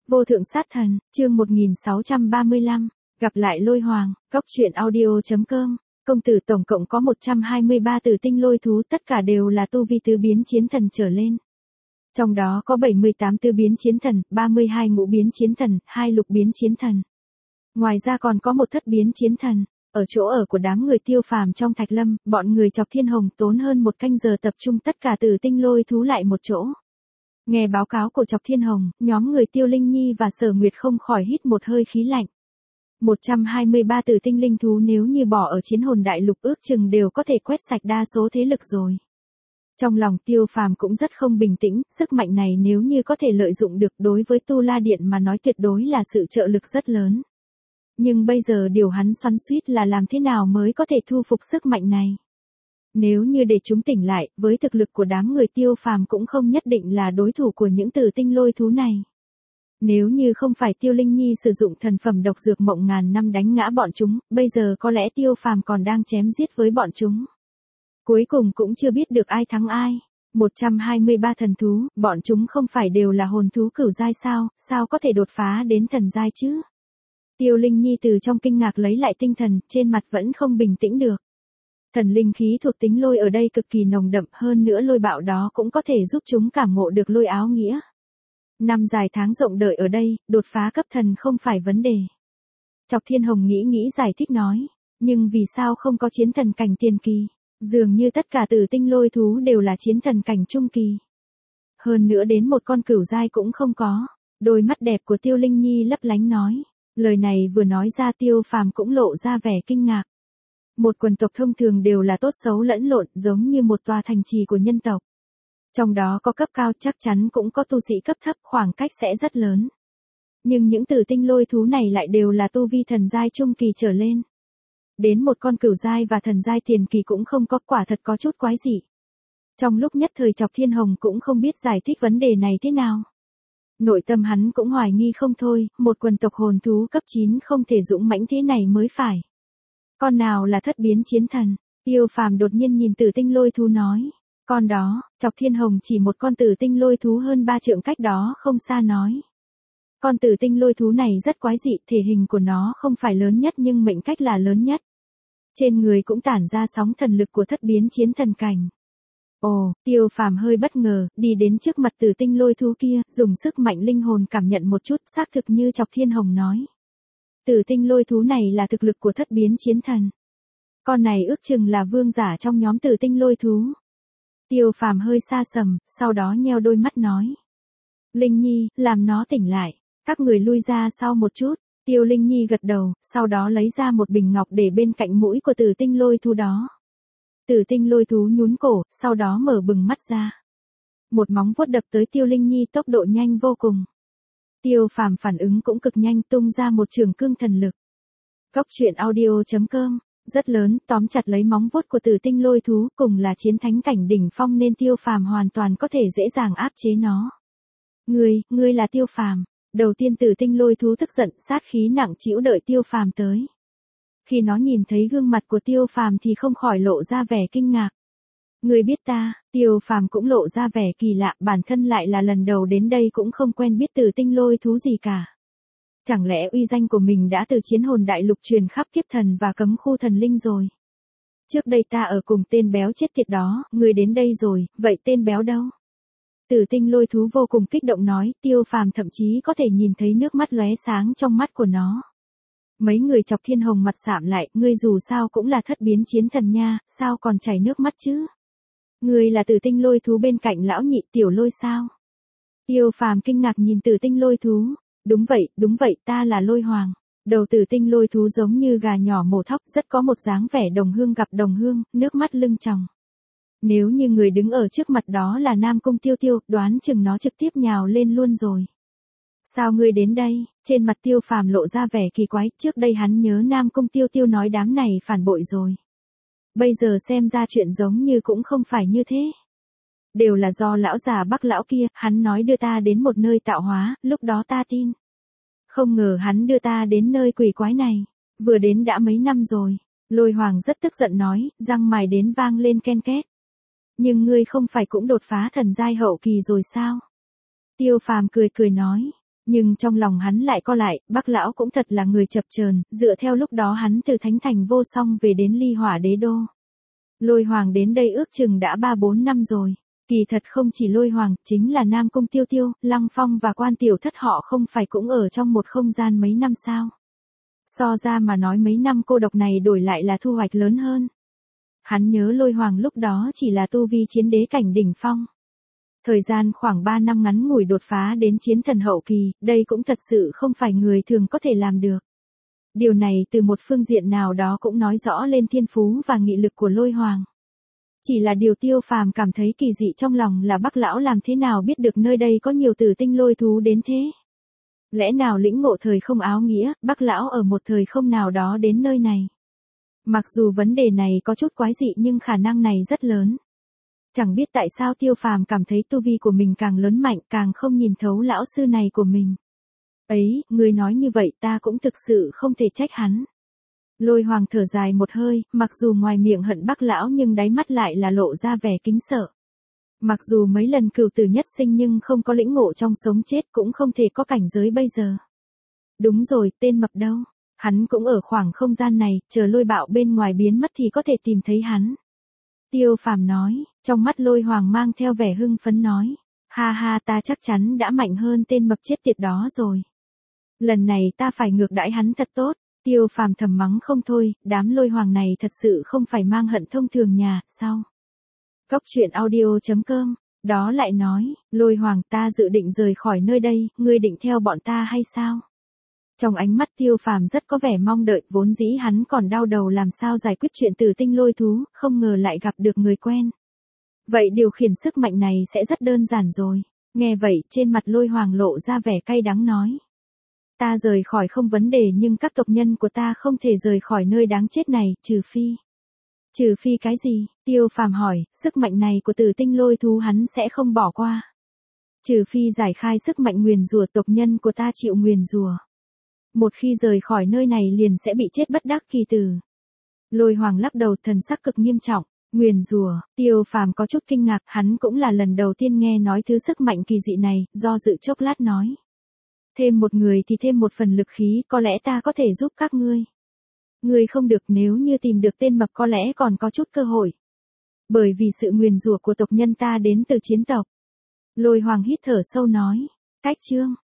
Vô thượng sát thần, chương 1635, gặp lại Lôi Hoàng, góc truyện audio.com. Công tử tổng cộng có 123 tử tinh lôi thú, tất cả đều là tu vi tứ biến chiến thần trở lên. Trong đó có 78 tứ biến chiến thần, 32 ngũ biến chiến thần, 2 lục biến chiến thần. Ngoài ra còn có một thất biến chiến thần. Ở chỗ ở của đám người Tiêu Phàm trong Thạch Lâm, bọn người Chọc Thiên Hồng tốn hơn một canh giờ tập trung tất cả tử tinh lôi thú lại một chỗ. Nghe báo cáo của Chọc Thiên Hồng, nhóm người Tiêu Linh Nhi và Sở Nguyệt không khỏi hít một hơi khí lạnh. 123 tử tinh linh thú nếu như bỏ ở chiến hồn đại lục ước chừng đều có thể quét sạch đa số thế lực rồi. Trong lòng Tiêu Phàm cũng rất không bình tĩnh, sức mạnh này nếu như có thể lợi dụng được đối với Tu La Điện mà nói tuyệt đối là sự trợ lực rất lớn. Nhưng bây giờ điều hắn xoắn xuýt là làm thế nào mới có thể thu phục sức mạnh này. Nếu như để chúng tỉnh lại, với thực lực của đám người Tiêu Phàm cũng không nhất định là đối thủ của những tử tinh lôi thú này. Nếu như không phải Tiêu Linh Nhi sử dụng thần phẩm độc dược mộng ngàn năm đánh ngã bọn chúng, bây giờ có lẽ Tiêu Phàm còn đang chém giết với bọn chúng. Cuối cùng cũng chưa biết được ai thắng ai. 123 thần thú, bọn chúng không phải đều là hồn thú cửu giai sao có thể đột phá đến thần giai chứ? Tiêu Linh Nhi từ trong kinh ngạc lấy lại tinh thần, trên mặt vẫn không bình tĩnh được. Thần linh khí thuộc tính lôi ở đây cực kỳ nồng đậm, hơn nữa lôi bạo đó cũng có thể giúp chúng cảm ngộ được lôi áo nghĩa. Năm dài tháng rộng đợi ở đây, đột phá cấp thần không phải vấn đề. Chọc Thiên Hồng nghĩ giải thích nói, nhưng vì sao không có chiến thần cảnh tiền kỳ? Dường như tất cả tử tinh lôi thú đều là chiến thần cảnh trung kỳ. Hơn nữa đến một con cửu giai cũng không có. Đôi mắt đẹp của Tiêu Linh Nhi lấp lánh nói. Lời này vừa nói ra Tiêu Phàm cũng lộ ra vẻ kinh ngạc. Một quần tộc thông thường đều là tốt xấu lẫn lộn giống như một tòa thành trì của nhân tộc. Trong đó có cấp cao chắc chắn cũng có tu sĩ cấp thấp, khoảng cách sẽ rất lớn. Nhưng những tử tinh lôi thú này lại đều là tu vi thần giai trung kỳ trở lên. Đến một con cửu giai và thần giai tiền kỳ cũng không có, quả thật có chút quái dị. Trong lúc nhất thời Chọc Thiên Hồng cũng không biết giải thích vấn đề này thế nào. Nội tâm hắn cũng hoài nghi không thôi, một quần tộc hồn thú cấp 9 không thể dũng mãnh thế này mới phải. Con nào là thất biến chiến thần? Tiêu Phàm đột nhiên nhìn tử tinh lôi thú nói. Con đó, Chọc Thiên Hồng chỉ một con tử tinh lôi thú hơn 3 trượng cách đó không xa nói. Con tử tinh lôi thú này rất quái dị, thể hình của nó không phải lớn nhất nhưng mệnh cách là lớn nhất. Trên người cũng tản ra sóng thần lực của thất biến chiến thần cảnh. Ồ, Tiêu Phàm hơi bất ngờ, đi đến trước mặt tử tinh lôi thú kia, dùng sức mạnh linh hồn cảm nhận một chút, xác thực như Chọc Thiên Hồng nói. Tử tinh lôi thú này là thực lực của thất biến chiến thần. Con này ước chừng là vương giả trong nhóm tử tinh lôi thú. Tiêu Phàm hơi xa sầm, sau đó nheo đôi mắt nói. Linh Nhi, làm nó tỉnh lại, các người lui ra sau một chút. Tiêu Linh Nhi gật đầu, sau đó lấy ra một bình ngọc để bên cạnh mũi của tử tinh lôi thú đó. Tử tinh lôi thú nhún cổ, sau đó mở bừng mắt ra. Một móng vuốt đập tới Tiêu Linh Nhi tốc độ nhanh vô cùng. Tiêu Phàm phản ứng cũng cực nhanh, tung ra một trường cương thần lực. Góc truyện audio.com, rất lớn, tóm chặt lấy móng vuốt của tử tinh lôi thú, cùng là chiến thánh cảnh đỉnh phong nên Tiêu Phàm hoàn toàn có thể dễ dàng áp chế nó. Ngươi là Tiêu Phàm. Đầu tiên tử tinh lôi thú tức giận, sát khí nặng trĩu đợi Tiêu Phàm tới. Khi nó nhìn thấy gương mặt của Tiêu Phàm thì không khỏi lộ ra vẻ kinh ngạc. Ngươi biết ta? Tiêu Phàm cũng lộ ra vẻ kỳ lạ, bản thân lại là lần đầu đến đây cũng không quen biết tử tinh lôi thú gì cả. Chẳng lẽ uy danh của mình đã từ chiến hồn đại lục truyền khắp kiếp thần và cấm khu thần linh rồi? Trước đây ta ở cùng tên béo chết tiệt đó, ngươi đến đây rồi, vậy tên béo đâu? Tử tinh lôi thú vô cùng kích động nói, Tiêu Phàm thậm chí có thể nhìn thấy nước mắt lóe sáng trong mắt của nó. Mấy người Chọc Thiên Hồng mặt sạm lại, ngươi dù sao cũng là thất biến chiến thần nha, sao còn chảy nước mắt chứ? Ngươi là tử tinh lôi thú bên cạnh lão nhị tiểu lôi sao? Tiêu Phàm kinh ngạc nhìn tử tinh lôi thú. Đúng vậy, ta là Lôi Hoàng. Đầu tử tinh lôi thú giống như gà nhỏ mổ thóc, rất có một dáng vẻ đồng hương gặp đồng hương, nước mắt lưng tròng. Nếu như người đứng ở trước mặt đó là Nam Cung Tiêu Tiêu, đoán chừng nó trực tiếp nhào lên luôn rồi. Sao ngươi đến đây? Trên mặt Tiêu Phàm lộ ra vẻ kỳ quái, trước đây hắn nhớ Nam Cung Tiêu Tiêu nói đám này phản bội rồi. Bây giờ xem ra chuyện giống như cũng không phải như thế. Đều là do lão già Bắc lão kia, hắn nói đưa ta đến một nơi tạo hóa, lúc đó ta tin. Không ngờ hắn đưa ta đến nơi quỷ quái này, vừa đến đã mấy năm rồi. Lôi Hoàng rất tức giận nói, răng mài đến vang lên ken két. Nhưng ngươi không phải cũng đột phá thần giai hậu kỳ rồi sao? Tiêu Phàm cười nói, Nhưng trong lòng hắn lại co lại, Bắc lão cũng thật là người chập chờn, dựa theo lúc đó hắn từ Thánh Thành Vô Song về đến Ly Hỏa Đế Đô. Lôi Hoàng đến đây ước chừng đã 3-4 năm rồi. Kỳ thật không chỉ Lôi Hoàng, chính là Nam Cung Tiêu Tiêu, Lăng Phong và Quan Tiểu Thất họ không phải cũng ở trong một không gian mấy năm sao. So ra mà nói mấy năm cô độc này đổi lại là thu hoạch lớn hơn. Hắn nhớ Lôi Hoàng lúc đó chỉ là tu vi chiến đế cảnh đỉnh phong. Thời gian khoảng 3 năm ngắn ngủi đột phá đến chiến thần hậu kỳ, đây cũng thật sự không phải người thường có thể làm được. Điều này từ một phương diện nào đó cũng nói rõ lên thiên phú và nghị lực của Lôi Hoàng. Chỉ là điều Tiêu Phàm cảm thấy kỳ dị trong lòng là Bắc lão làm thế nào biết được nơi đây có nhiều tử tinh lôi thú đến thế. Lẽ nào lĩnh ngộ thời không áo nghĩa, Bắc lão ở một thời không nào đó đến nơi này. Mặc dù vấn đề này có chút quái dị nhưng khả năng này rất lớn. Chẳng biết tại sao Tiêu Phàm cảm thấy tu vi của mình càng lớn mạnh càng không nhìn thấu lão sư này của mình. Ấy, người nói như vậy ta cũng thực sự không thể trách hắn. Lôi Hoàng thở dài một hơi, mặc dù ngoài miệng hận Bắc lão nhưng đáy mắt lại là lộ ra vẻ kính sợ. Mặc dù mấy lần cửu tử nhất sinh nhưng không có lĩnh ngộ trong sống chết cũng không thể có cảnh giới bây giờ. Đúng rồi, tên mập đâu? Hắn cũng ở khoảng không gian này, chờ Lôi bạo bên ngoài biến mất thì có thể tìm thấy hắn. Tiêu Phàm nói, trong mắt Lôi Hoàng mang theo vẻ hưng phấn nói. Ha ha, ta chắc chắn đã mạnh hơn tên mập chết tiệt đó rồi. Lần này ta phải ngược đãi hắn thật tốt. Tiêu Phàm thầm mắng không thôi, đám Lôi Hoàng này thật sự không phải mang hận thông thường nhà, sao? Cốc truyện audio.com, đó lại nói, Lôi Hoàng ta dự định rời khỏi nơi đây, ngươi định theo bọn ta hay sao? Trong ánh mắt Tiêu Phàm rất có vẻ mong đợi, vốn dĩ hắn còn đau đầu làm sao giải quyết chuyện tử tinh lôi thú, không ngờ lại gặp được người quen. Vậy điều khiển sức mạnh này sẽ rất đơn giản rồi. Nghe vậy, trên mặt Lôi Hoàng lộ ra vẻ cay đắng nói. Ta rời khỏi không vấn đề nhưng các tộc nhân của ta không thể rời khỏi nơi đáng chết này, trừ phi. Trừ phi cái gì? Tiêu Phàm hỏi, sức mạnh này của tử tinh lôi thú hắn sẽ không bỏ qua. Trừ phi giải khai sức mạnh nguyền rủa tộc nhân của ta chịu nguyền rủa. Một khi rời khỏi nơi này liền sẽ bị chết bất đắc kỳ tử. Lôi Hoàng lắc đầu thần sắc cực nghiêm trọng. Nguyền rủa, Tiêu Phàm có chút kinh ngạc, hắn cũng là lần đầu tiên nghe nói thứ sức mạnh kỳ dị này, do dự chốc lát nói. Thêm một người thì thêm một phần lực khí, có lẽ ta có thể giúp các ngươi. Ngươi không được, nếu như tìm được tên mập có lẽ còn có chút cơ hội. Bởi vì sự nguyền rủa của tộc nhân ta đến từ chiến tộc. Lôi Hoàng hít thở sâu nói. Cách chương.